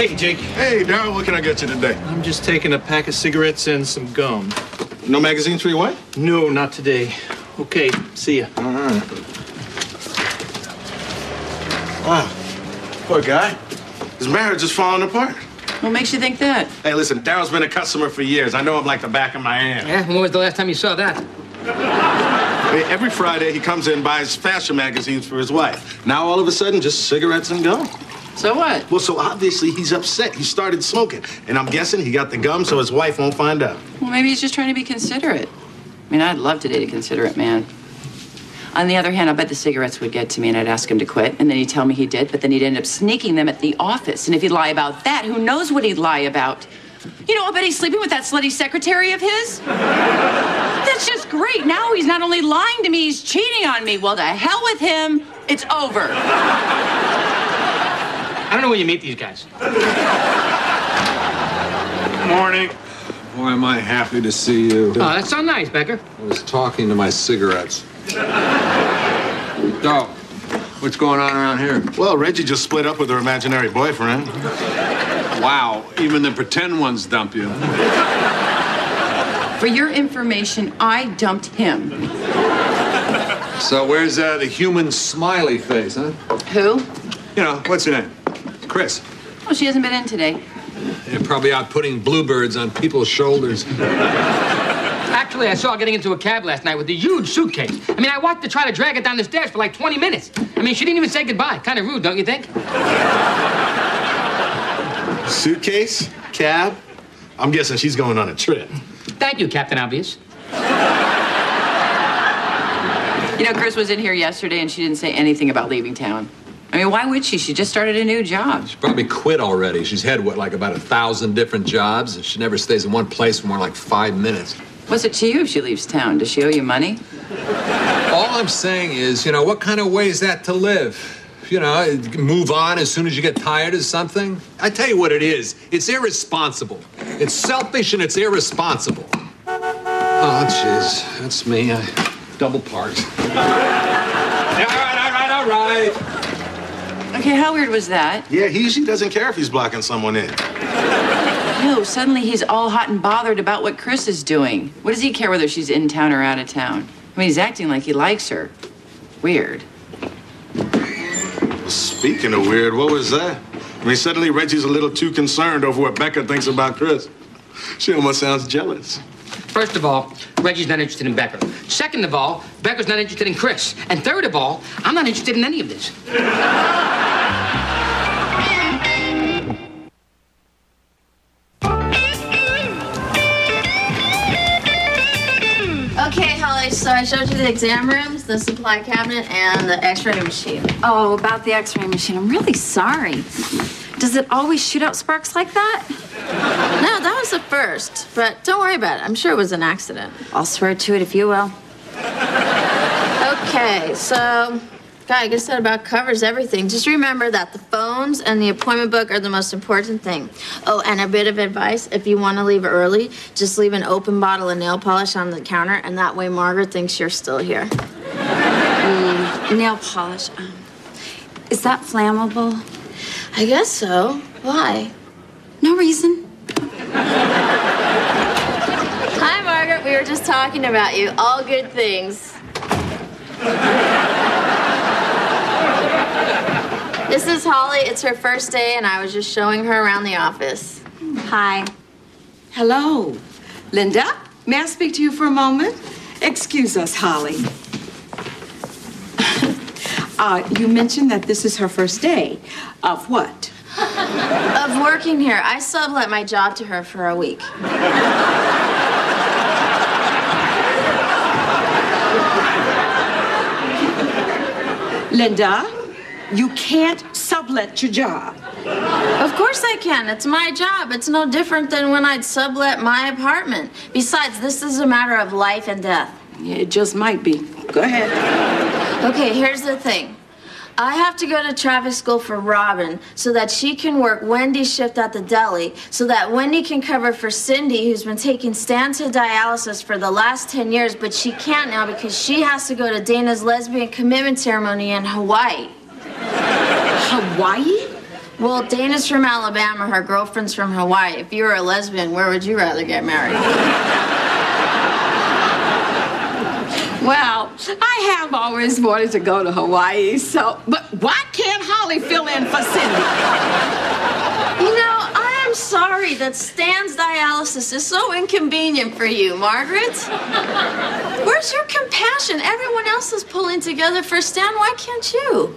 Hey, Jake. Hey, Darryl, what can I get you today? I'm just taking a pack of cigarettes and some gum. No magazines for your wife? No, not today. Okay, see ya. All right. Wow, poor guy. His marriage is falling apart. What makes you think that? Hey, listen, Darryl's been a customer for years. I know him like the back of my hand. Yeah, when was the last time you saw that? Hey, every Friday, he comes in and buys fashion magazines for his wife. Now, all of a sudden, just cigarettes and gum. So what? Well, so obviously, he's upset. He started smoking. And I'm guessing he got the gum so his wife won't find out. Well, maybe he's just trying to be considerate. I mean, I'd love to date a considerate man. On the other hand, I bet the cigarettes would get to me and I'd ask him to quit. And then he'd tell me he did, but then he'd end up sneaking them at the office. And if he'd lie about that, who knows what he'd lie about? You know, I bet he's sleeping with that slutty secretary of his. That's just great. Now he's not only lying to me, he's cheating on me. Well, to hell with him. It's over. I don't know where you meet these guys. Morning. Boy, am I happy to see you. Oh, that's so nice, Becker. I was talking to my cigarettes. So, what's going on around here? Well, Reggie just split up with her imaginary boyfriend. Wow, even the pretend ones dump you. For your information, I dumped him. So where's the human smiley face, huh? Who? You know, what's her name? Chris. Oh, she hasn't been in today. You're probably out putting bluebirds on people's shoulders. Actually, I saw her getting into a cab last night with a huge suitcase. I mean, I watched her try to drag it down the stairs for like 20 minutes. I mean, she didn't even say goodbye. Kind of rude, don't you think? Suitcase? Cab? I'm guessing she's going on a trip. Thank you, Captain Obvious. You know, Chris was in here yesterday and she didn't say anything about leaving town. I mean, why would she? She just started a new job. She probably quit already. She's had, what, like about 1,000 different jobs? She never stays in one place for more like 5 minutes. What's it to you if she leaves town? Does she owe you money? All I'm saying is, you know, what kind of way is that to live? You know, move on as soon as you get tired of something? I tell you what it is. It's irresponsible. It's selfish and it's irresponsible. Oh, jeez. That's me. I double parked. All right. Okay, how weird was that? Yeah, he usually doesn't care if he's blocking someone in. No, suddenly he's all hot and bothered about what Chris is doing. What does he care whether she's in town or out of town? I mean, he's acting like he likes her. Weird. Speaking of weird, what was that? I mean, suddenly Reggie's a little too concerned over what Becca thinks about Chris. She almost sounds jealous. First of all, Reggie's not interested in Becker. Second of all, Becker's not interested in Chris. And third of all, I'm not interested in any of this. Okay, Holly, so I showed you the exam rooms, the supply cabinet, and the x-ray machine. Oh, about the x-ray machine. I'm really sorry. Does it always shoot out sparks like that? No, that was the first, but don't worry about it. I'm sure it was an accident. I'll swear to it if you will. Okay, so, I guess that about covers everything. Just remember that the phones and the appointment book are the most important thing. Oh, and a bit of advice, if you want to leave early, just leave an open bottle of nail polish on the counter, and that way Margaret thinks you're still here. Nail polish. Is that flammable? I guess so. Why? No reason. Hi, Margaret. We were just talking about you. All good things. This is Holly. It's her first day, and I was just showing her around the office. Hi. Hello. Linda, may I speak to you for a moment? Excuse us, Holly. You mentioned that this is her first day. Of what? Of working here. I sublet my job to her for a week. Linda, you can't sublet your job. Of course I can. It's my job. It's no different than when I'd sublet my apartment. Besides, this is a matter of life and death. Yeah, it just might be. Go ahead. Okay, here's the thing. I have to go to traffic school for Robin so that she can work Wendy's shift at the deli so that Wendy can cover for Cindy, who's been taking Stan to dialysis for the last 10 years, but she can't now because she has to go to Dana's lesbian commitment ceremony in Hawaii. Hawaii? Well, Dana's from Alabama, her girlfriend's from Hawaii. If you were a lesbian, where would you rather get married? Well, I have always wanted to go to Hawaii, but why can't Holly fill in for Cindy? You know, I am sorry that Stan's dialysis is so inconvenient for you, Margaret. Where's your compassion? Everyone else is pulling together for Stan. Why can't you?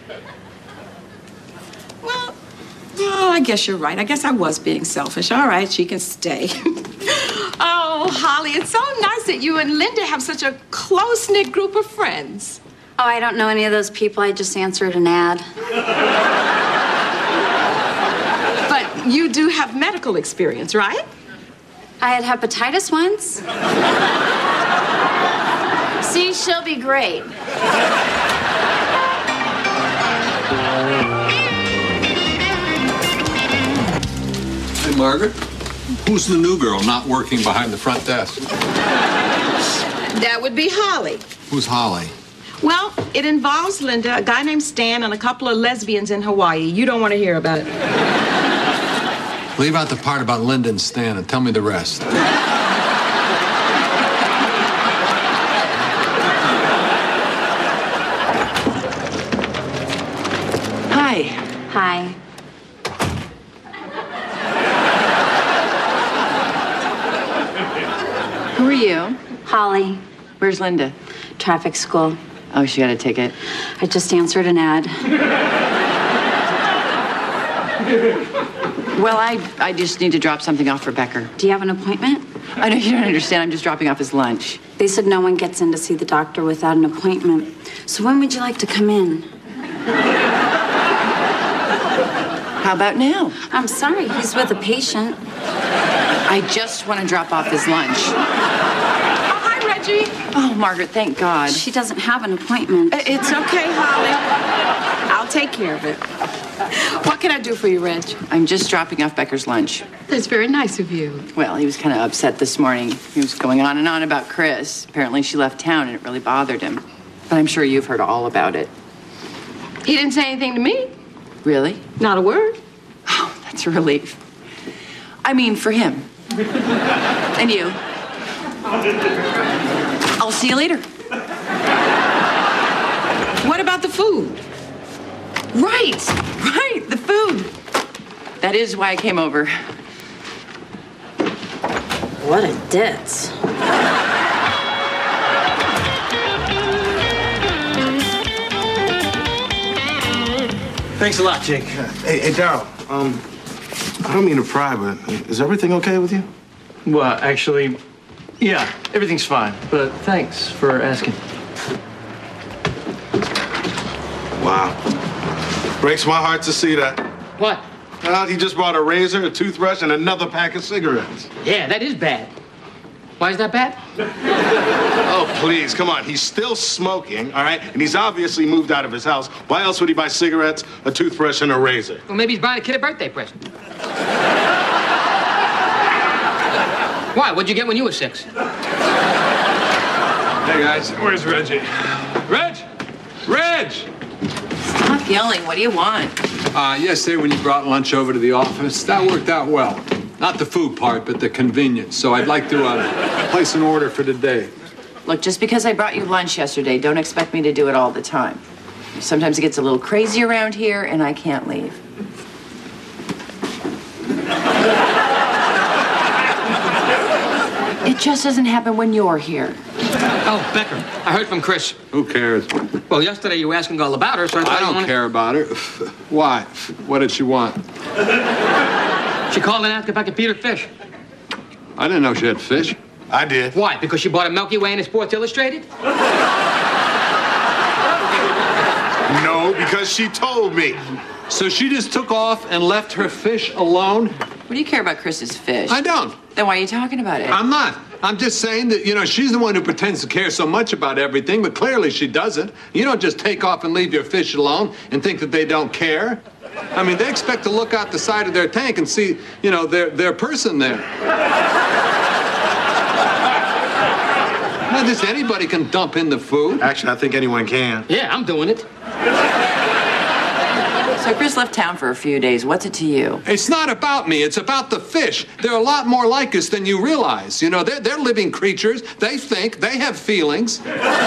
Well, I guess you're right. I guess I was being selfish. All right, she can stay. Oh, Holly, it's so nice that you and Linda have such a close-knit group of friends. Oh, I don't know any of those people. I just answered an ad. But you do have medical experience, right? I had hepatitis once. See, she'll be great. Hey, Margaret. Who's the new girl not working behind the front desk? That would be Holly. Who's Holly? Well, it involves Linda, a guy named Stan, and a couple of lesbians in Hawaii. You don't want to hear about it. Leave out the part about Linda and Stan and tell me the rest. Hi. Hi. Who are you? Holly. Where's Linda? Traffic school. Oh, she got a ticket. I just answered an ad. Well, I just need to drop something off for Becker. Do you have an appointment? I know you don't understand. I'm just dropping off his lunch. They said no one gets in to see the doctor without an appointment. So when would you like to come in? How about now? I'm sorry, he's with a patient. I just want to drop off his lunch. Oh, hi, Reggie. Oh, Margaret, thank God. She doesn't have an appointment. It's okay, Holly. I'll take care of it. What can I do for you, Reg? I'm just dropping off Becker's lunch. That's very nice of you. Well, he was kind of upset this morning. He was going on and on about Chris. Apparently she left town and it really bothered him. But I'm sure you've heard all about it. He didn't say anything to me. Really? Not a word. Oh, that's a relief. I mean, for him. And you. I'll see you later. What about the food? Right, the food. That is why I came over. What a ditz. Thanks a lot, Jake. Hey, Daryl. I don't mean to pry, but is everything okay with you? Well, actually, yeah, everything's fine. But thanks for asking. Wow. Breaks my heart to see that. What? Well, he just brought a razor, a toothbrush, and another pack of cigarettes. Yeah, that is bad. Why is that bad? Oh, please, come on. He's still smoking, all right? And he's obviously moved out of his house. Why else would he buy cigarettes, a toothbrush, and a razor? Well, maybe he's buying a kid a birthday present. Why? What'd you get when you were 6? Hey, guys, where's Reggie? Reg! Reg! Stop yelling. What do you want? Yesterday when you brought lunch over to the office, that worked out well. Not the food part, but the convenience. So I'd like to place an order for today. Look, just because I brought you lunch yesterday, don't expect me to do it all the time. Sometimes it gets a little crazy around here, and I can't leave. It just doesn't happen when you're here. Oh, Becker, I heard from Chris. Who cares? Well, yesterday you were asking all about her, so I thought I don't care about her. Why? What did she want? She called and asked if I could feed her fish. I didn't know she had fish. I did. Why? Because she bought a Milky Way in a Sports Illustrated? No, because she told me. So she just took off and left her fish alone? What do you care about Chris's fish? I don't. Then why are you talking about it? I'm not. I'm just saying that, she's the one who pretends to care so much about everything, but clearly she doesn't. You don't just take off and leave your fish alone and think that they don't care. I mean, they expect to look out the side of their tank and see, their person there. Not just anybody can dump in the food. Actually, I think anyone can. Yeah, I'm doing it. So Chris left town for a few days. What's it to you? It's not about me. It's about the fish. They're a lot more like us than you realize. You know, they're living creatures. They think. They have feelings.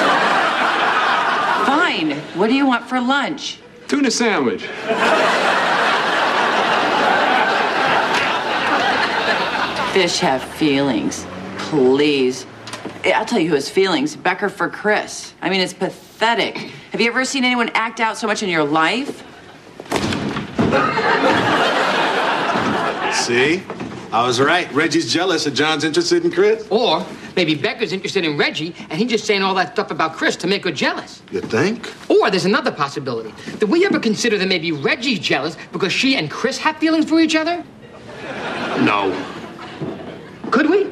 Fine. What do you want for lunch? Tuna sandwich. Fish have feelings. Please. I'll tell you who has feelings. Becker for Chris. I mean, it's pathetic. Have you ever seen anyone act out so much in your life? See? I was right. Reggie's jealous that John's interested in Chris. Or maybe Becca's interested in Reggie, and he's just saying all that stuff about Chris to make her jealous. You think? Or there's another possibility. Did we ever consider that maybe Reggie's jealous because she and Chris have feelings for each other? No. Could we?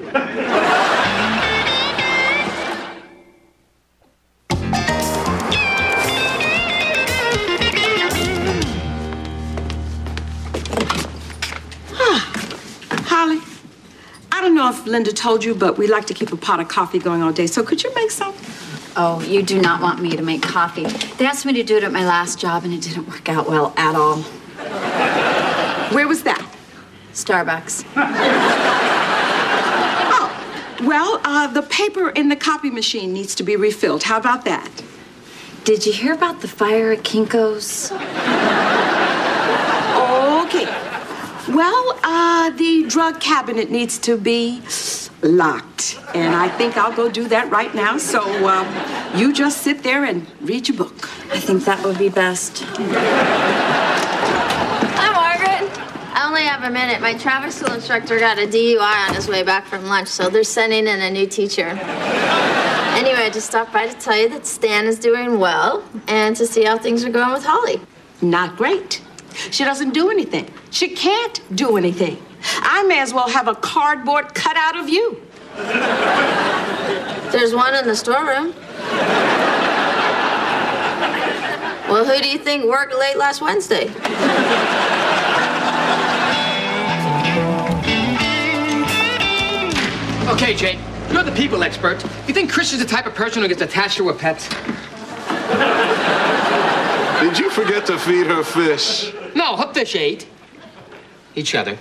Holly, I don't know if Linda told you, but we like to keep a pot of coffee going all day. So could you make some? Oh, you do not want me to make coffee. They asked me to do it at my last job, and it didn't work out well at all. Where was that? Starbucks. Oh, well, the paper in the copy machine needs to be refilled. How about that? Did you hear about the fire at Kinko's? Okay. Well, the drug cabinet needs to be locked. And I think I'll go do that right now. So, you just sit there and read your book. I think that would be best. Hi, Margaret. I only have a minute. My traffic school instructor got a DUI on his way back from lunch, so they're sending in a new teacher. Anyway, I just stopped by to tell you that Stan is doing well and to see how things are going with Holly. Not great. She doesn't do anything. She can't do anything. I may as well have a cardboard cutout of you. There's one in the storeroom. Well, who do you think worked late last Wednesday? Okay, Jake, you're the people expert. You think Chris is the type of person who gets attached to her pets? Did you forget to feed her fish? No, her fish ate each other.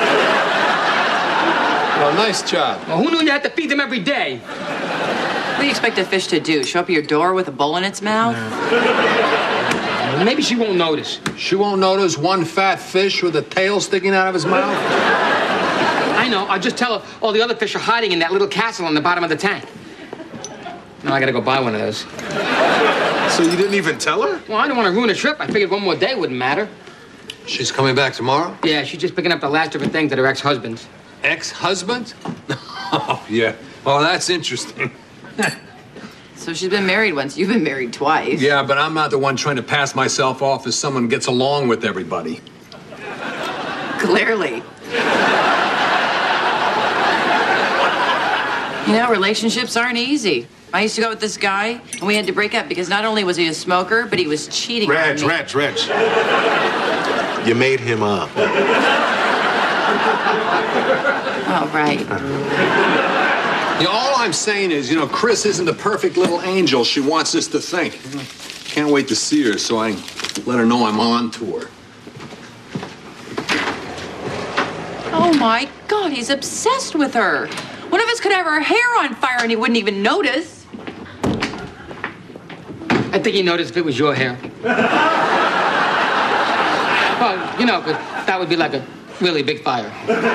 Well, nice job. Well, who knew you had to feed them every day? What do you expect a fish to do? Show up at your door with a bowl in its mouth? Maybe she won't notice. She won't notice one fat fish with a tail sticking out of his mouth? I know. I'll just tell her all the other fish are hiding in that little castle on the bottom of the tank. Now I gotta go buy one of those. So you didn't even tell her? Well, I don't want to ruin a trip. I figured one more day wouldn't matter. She's coming back tomorrow? Yeah, she's just picking up the last of her things at her ex-husband's. Ex-husband? Oh, yeah. Oh, that's interesting. So she's been married once. You've been married twice. Yeah, but I'm not the one trying to pass myself off as someone who gets along with everybody. Clearly. You know, relationships aren't easy. I used to go with this guy, and we had to break up because not only was he a smoker, but he was cheating on me. Reg. You made him up. Oh, right. You know, all I'm saying is, you know, Chris isn't the perfect little angel she wants us to think. Can't wait to see her so I can let her know I'm on to her. Oh, my God, he's obsessed with her. One of us could have her hair on fire and he wouldn't even notice. I think he noticed if it was your hair. Well, you know, 'cause that would be like a really big fire.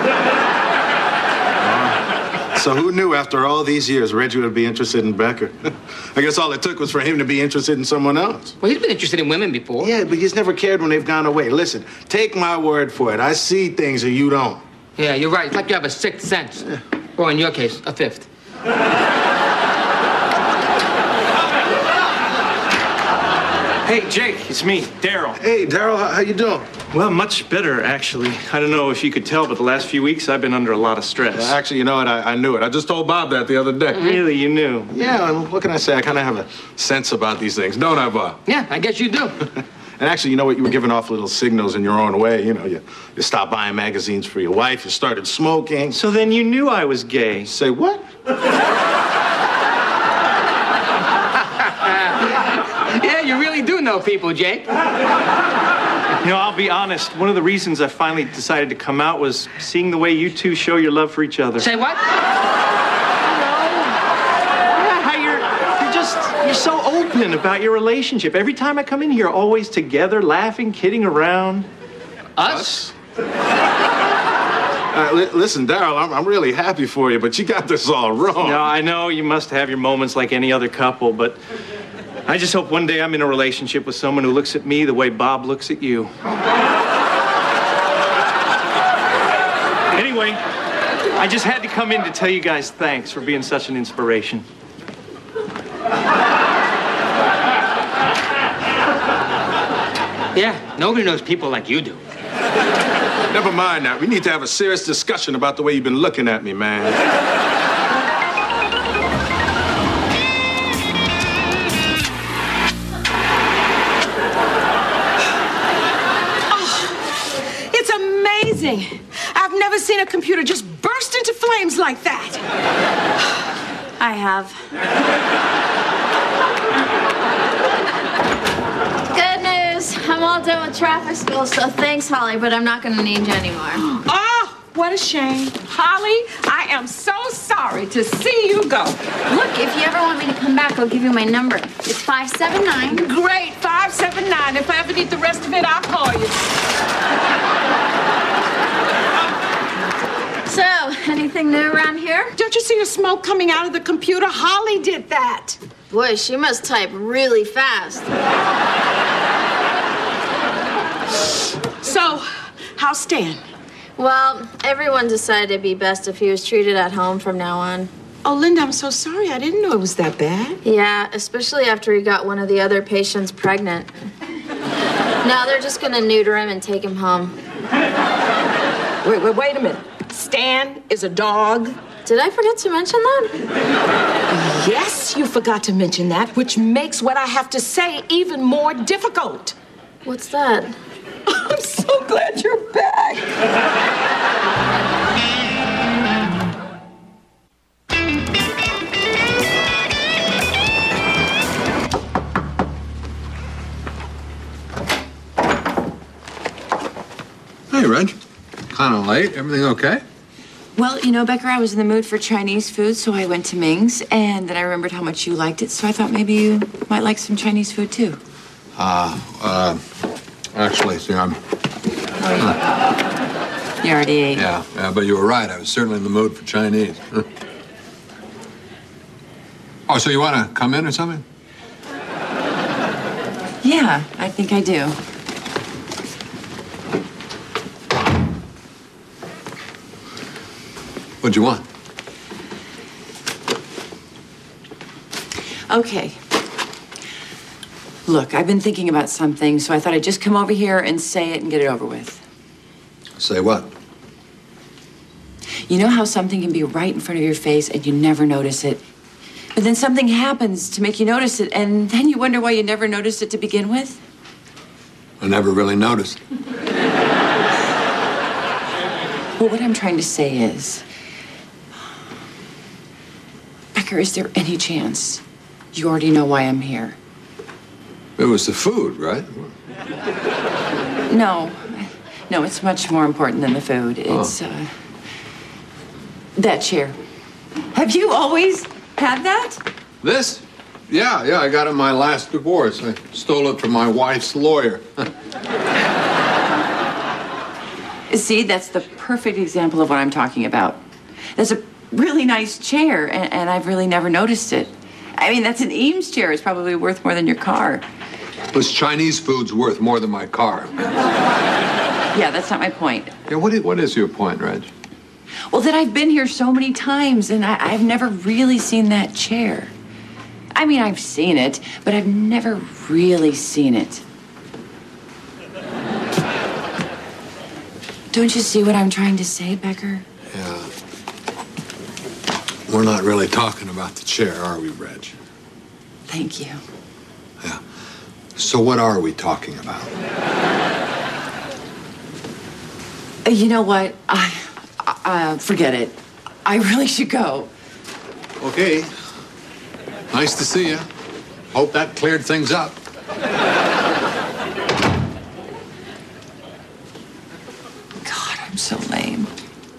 So who knew after all these years Reggie would be interested in Becker? I guess all it took was for him to be interested in someone else. Well, he's been interested in women before. Yeah, but he's never cared when they've gone away. Listen, take my word for it. I see things that you don't. Yeah, you're right. It's like you have a sixth sense. Or in your case, a fifth. Hey, Jake, it's me, Daryl. Hey, Daryl, how you doing? Well, much better, actually. I don't know if you could tell, but the last few weeks I've been under a lot of stress. Actually, you know what? I knew it. I just told Bob that the other day. Really, you knew? Yeah, and what can I say? I kind of have a sense about these things, don't I, Bob? Yeah, I guess you do. And actually, you know what? You were giving off little signals in your own way. You know, you stopped buying magazines for your wife. You started smoking. So then you knew I was gay. Say what? Yeah, you really do know people, Jake. You know, I'll be honest. One of the reasons I finally decided to come out was seeing the way you two show your love for each other. Say what? Yeah, how you're so open about your relationship. Every time I come in here, always together, laughing, kidding around. Us? Listen, Daryl, I'm really happy for you, but you got this all wrong. No, I know you must have your moments like any other couple, but I just hope one day I'm in a relationship with someone who looks at me the way Bob looks at you. Anyway, I just had to come in to tell you guys thanks for being such an inspiration. Yeah, nobody knows people like you do. Never mind that. We need to have a serious discussion about the way you've been looking at me, man. It's amazing. I've never seen a computer just burst into flames like that. I have. Good news. I'm all done with traffic school, so thanks, Holly, but I'm not going to need you anymore. Oh, what a shame. Holly, I am so sorry to see you go. Look, if you ever want me to come back, I'll give you my number. It's 579. Great, 579. If I ever need the rest of it, I'll call you. So, anything new around here? Don't you see the smoke coming out of the computer? Holly did that. Boy, she must type really fast. So, how's Stan? Well, everyone decided it'd be best if he was treated at home from now on. Oh, Linda, I'm so sorry. I didn't know it was that bad. Yeah, especially after he got one of the other patients pregnant. Now they're just gonna neuter him and take him home. Wait a minute. Stan is a dog? Did I forget to mention that? Yes, you forgot to mention that, which makes what I have to say even more difficult. What's that? I'm so glad you're back. Hey, Reg. Kind of late. Everything okay? Well, you know, Becker, I was in the mood for Chinese food, so I went to Ming's, and then I remembered how much you liked it, so I thought maybe you might like some Chinese food, too. Actually, see, I'm... You already ate. Yeah, but you were right. I was certainly in the mood for Chinese. Oh, so you want to come in or something? Yeah, I think I do. What'd you want? Okay. Look, I've been thinking about something, so I thought I'd just come over here and say it and get it over with. Say what? You know how something can be right in front of your face and you never notice it? But then something happens to make you notice it, and then you wonder why you never noticed it to begin with? I never really noticed. Well, what I'm trying to say is, Becker, is there any chance you already know why I'm here? It was the food, right? No, it's much more important than the food. It's, that chair. Have you always had that? This? Yeah, I got it in my last divorce. I stole it from my wife's lawyer. See, that's the perfect example of what I'm talking about. That's a really nice chair, and I've really never noticed it. I mean, that's an Eames chair. It's probably worth more than your car. This Chinese food's worth more than my car. Yeah, that's not my point. Yeah, what is your point, Reg? Well, that I've been here so many times, and I've never really seen that chair. I mean, I've seen it, but I've never really seen it. Don't you see what I'm trying to say, Becker? Yeah. We're not really talking about the chair, are we, Reg? Thank you. Yeah. So what are we talking about? You know what? Forget it. I really should go. Okay. Nice to see you. Hope that cleared things up. I'm so lame.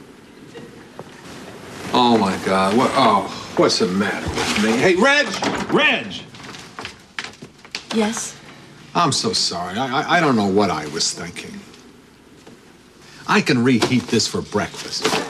Oh, my God. What's the matter with me? Hey, Reg! Reg! Yes? I'm so sorry. I don't know what I was thinking. I can reheat this for breakfast.